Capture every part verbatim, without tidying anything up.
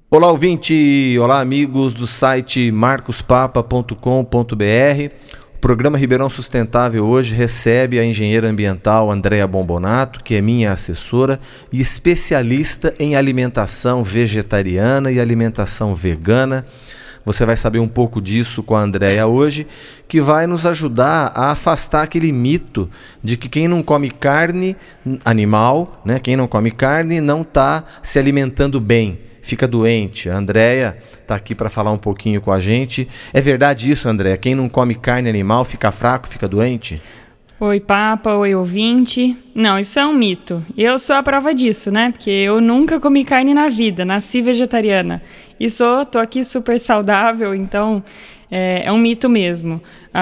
Olá, ouvinte! Olá, amigos do site marcos papa ponto com ponto b r. O programa Ribeirão Sustentável hoje recebe a engenheira ambiental Andréa Bombonato, que é minha assessora e especialista em alimentação vegetariana e alimentação vegana. Você vai saber um pouco disso com a Andréa hoje, que vai nos ajudar a afastar aquele mito de que quem não come carne animal, né, quem não come carne não está se alimentando bem, fica doente. A Andréa está aqui para falar um pouquinho com a gente. É verdade isso, Andréa? Quem não come carne animal fica fraco, fica doente? Oi, Papa, oi, ouvinte. Não, isso é um mito. Eu sou a prova disso, né? Porque eu nunca comi carne na vida, nasci vegetariana. E sou, tô aqui super saudável, então é, é um mito mesmo.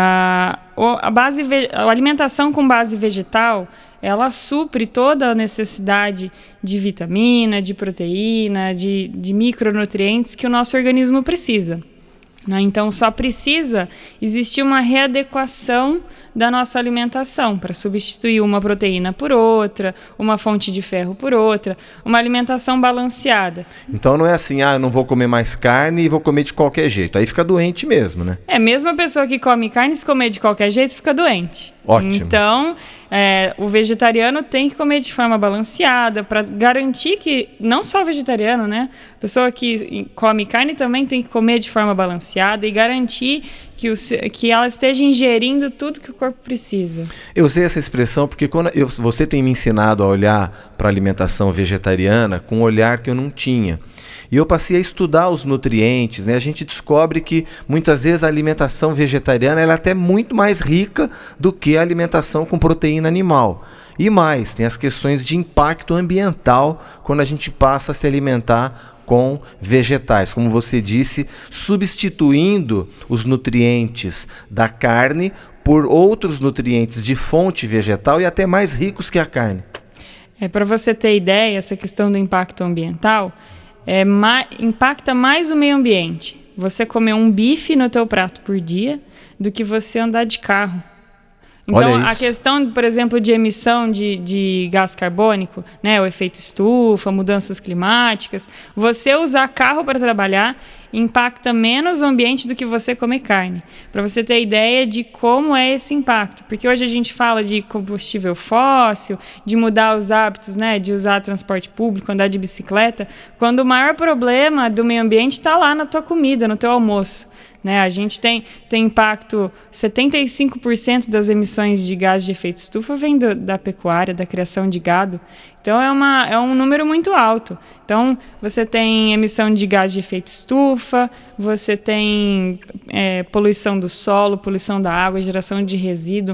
A, a, base, a alimentação com base vegetal, ela supre toda a necessidade de vitamina, de proteína, de, de micronutrientes que o nosso organismo precisa. Então, só precisa existir uma readequação da nossa alimentação para substituir uma proteína por outra, uma fonte de ferro por outra, uma alimentação balanceada. Então não é assim, ah, eu não vou comer mais carne e vou comer de qualquer jeito. Aí fica doente mesmo, né? É, mesmo a pessoa que come carne, se comer de qualquer jeito, fica doente. Ótimo. Então, é, o vegetariano tem que comer de forma balanceada para garantir que, não só o vegetariano, né? A pessoa que come carne também tem que comer de forma balanceada e garantir que, o, que ela esteja ingerindo tudo que o corpo precisa. Eu usei essa expressão porque quando eu, você tem me ensinado a olhar para a alimentação vegetariana com um olhar que eu não tinha. E eu passei a estudar os nutrientes, né? A gente descobre que muitas vezes a alimentação vegetariana ela é até muito mais rica do que a alimentação com proteína animal. E mais, tem as questões de impacto ambiental quando a gente passa a se alimentar com vegetais, como você disse, substituindo os nutrientes da carne por outros nutrientes de fonte vegetal e até mais ricos que a carne. É, para você ter ideia, essa questão do impacto ambiental é, ma- impacta mais o meio ambiente. Você comer um bife no teu prato por dia do que você andar de carro. Então, a questão, por exemplo, de emissão de, de gás carbônico, né, o efeito estufa, mudanças climáticas, você usar carro para trabalhar impacta menos o ambiente do que você comer carne. Para você ter ideia de como é esse impacto. Porque hoje a gente fala de combustível fóssil, de mudar os hábitos, né, de usar transporte público, andar de bicicleta, quando o maior problema do meio ambiente está lá na tua comida, no teu almoço. Né, a gente tem, tem impacto, setenta e cinco por cento das emissões de gás de efeito estufa vem do, da pecuária, da criação de gado. Então é, uma, é um número muito alto. Então você tem emissão de gás de efeito estufa, você tem é, poluição do solo, poluição da água, geração de resíduo.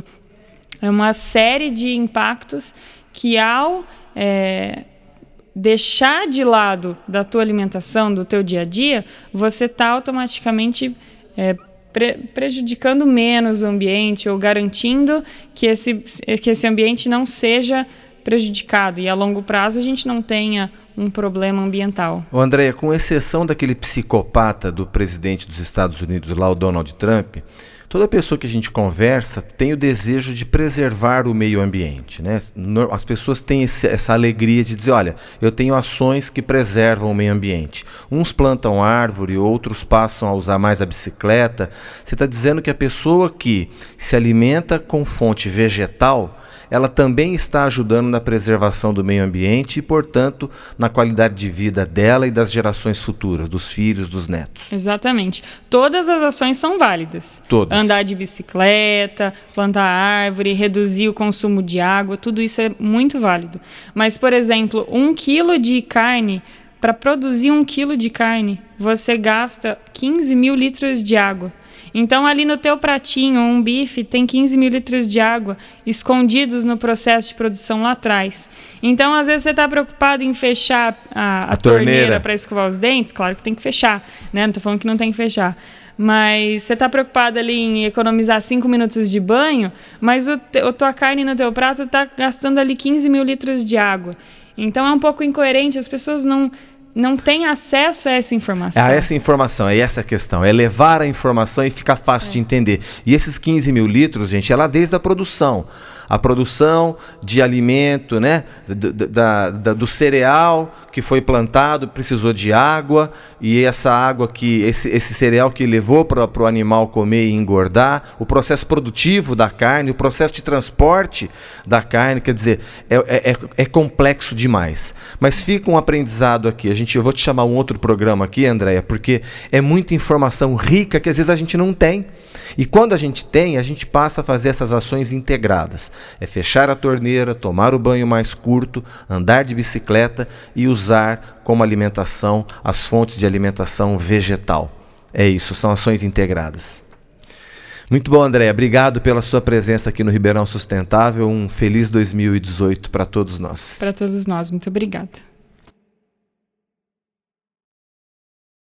É uma série de impactos que ao é, deixar de lado da tua alimentação, do teu dia a dia, você está automaticamente É, pre- prejudicando menos o ambiente ou garantindo que esse, que esse ambiente não seja prejudicado e a longo prazo a gente não tenha um problema ambiental. Ô Andréa, com exceção daquele psicopata do presidente dos Estados Unidos, lá o Donald Trump, toda pessoa que a gente conversa tem o desejo de preservar o meio ambiente, né? As pessoas têm esse, essa alegria de dizer, olha, eu tenho ações que preservam o meio ambiente. Uns plantam árvore, outros passam a usar mais a bicicleta. Você está dizendo que a pessoa que se alimenta com fonte vegetal, ela também está ajudando na preservação do meio ambiente e, portanto, na qualidade de vida dela e das gerações futuras, dos filhos, dos netos. Exatamente. Todas as ações são válidas. Todas. Andar de bicicleta, plantar árvore, reduzir o consumo de água, tudo isso é muito válido. Mas, por exemplo, um quilo de carne, para produzir um quilo de carne, você gasta quinze mil litros de água. Então, ali no teu pratinho, um bife tem quinze mil litros de água escondidos no processo de produção lá atrás. Então, às vezes, você está preocupado em fechar a, a, a torneira, torneira para escovar os dentes. Claro que tem que fechar, né? Não estou falando que não tem que fechar. Mas você está preocupado ali em economizar cinco minutos de banho, mas o te, a tua carne no teu prato está gastando ali quinze mil litros de água. Então, é um pouco incoerente. As pessoas não... não tem acesso a essa informação. A essa informação, é essa a questão. É levar a informação e ficar fácil é. de entender. E esses quinze mil litros, gente, é lá desde a produção. A produção de alimento, né, do, da, da, do cereal que foi plantado precisou de água, e essa água que esse, esse cereal que levou para o animal comer e engordar, o processo produtivo da carne, o processo de transporte da carne, quer dizer, é, é, é complexo demais. Mas fica um aprendizado aqui. A gente, eu vou te chamar um outro programa aqui, Andréia, porque é muita informação rica que às vezes a gente não tem. E quando a gente tem, a gente passa a fazer essas ações integradas. É fechar a torneira, tomar o banho mais curto, andar de bicicleta e usar como alimentação as fontes de alimentação vegetal. É isso, são ações integradas. Muito bom, Andréia. Obrigado pela sua presença aqui no Ribeirão Sustentável. Um feliz dois mil e dezoito para todos nós. Para todos nós. Muito obrigada.